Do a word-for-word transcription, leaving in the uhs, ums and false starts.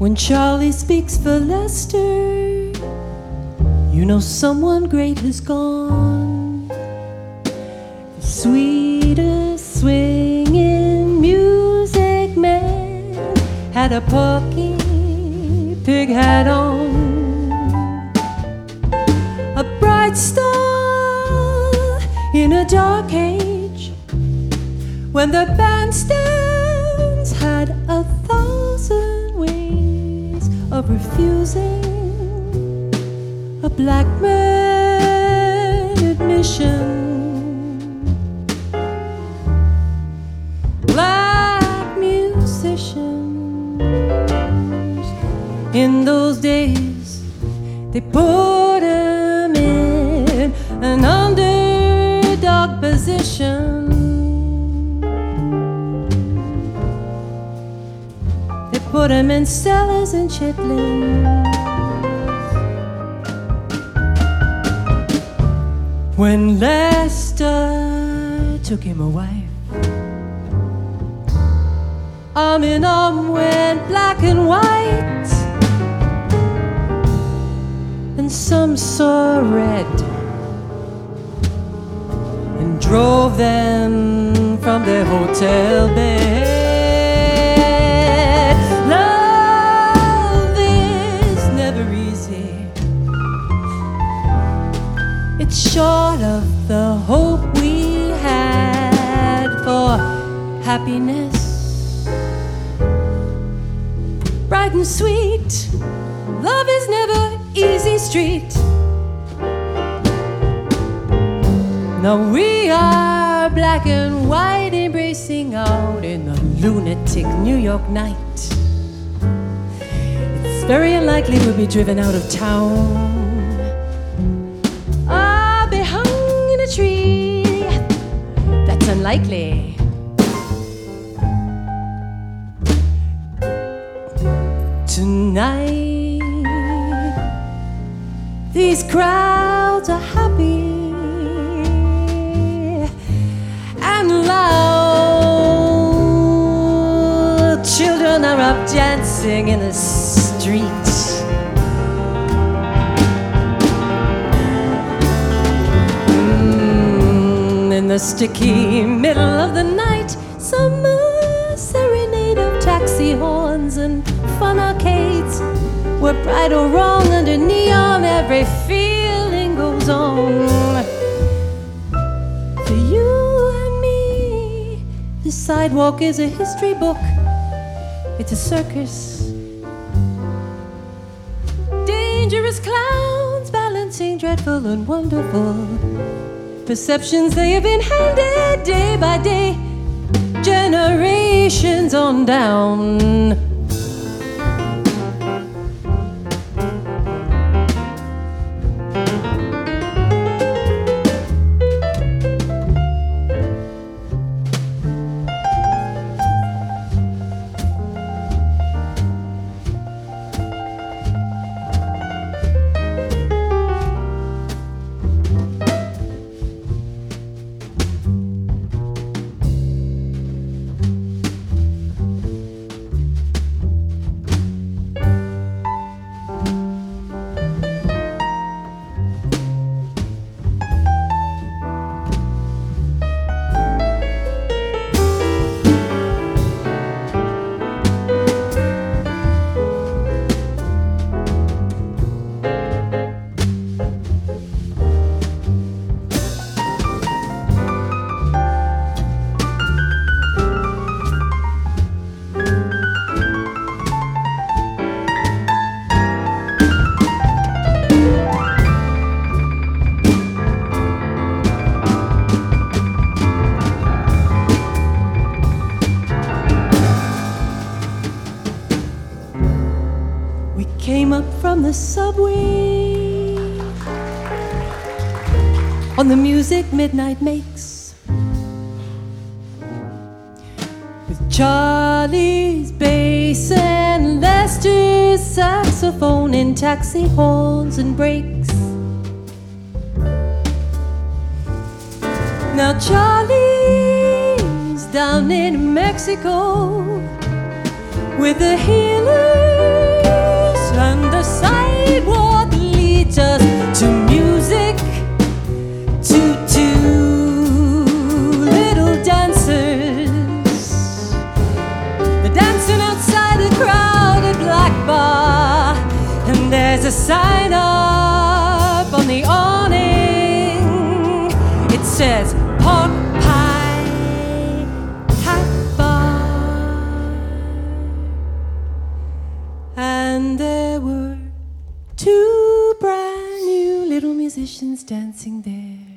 When Charlie speaks for Lester, you know someone great has gone. The sweetest swinging music man had a Porky Pig hat on, a bright star in a dark age, when the bandstands had a thousand ways of refusing a black man admission. Black musicians in those days, they put him in an underdog position. They put him in cellars and chitlins. When Lester took him a wife, arm in arm went black and white, and some saw red and drove them from their hotel bed. Love is never easy. It's short of the hope we had for happiness. Bright and sweet, love is never easy street. Now we are black and white, embracing out in the lunatic New York night. It's very unlikely we'll be driven out of town. I'll be hung in a tree. That's unlikely. Tonight, these crowds are happy and loud. Children are up dancing in the streets. Mm, in the sticky middle of the night, some uh, serenade of taxi horns and fun arcades, where bright or wrong under neon every feeling goes on. For you and me, the sidewalk is a history book. It's a circus. Dangerous clowns balancing dreadful and wonderful perceptions they have been handed day by day, generations on down. Came up from the subway on the music midnight makes, with Charlie's bass and Lester's saxophone in taxi horns and brakes. Now Charlie's down in Mexico with the healer beat us to music, to two little dancers. They're dancing outside the crowded black bar, and there's a sign up on the awning. It says pork pie, half bar. And there were two brand new little musicians dancing there.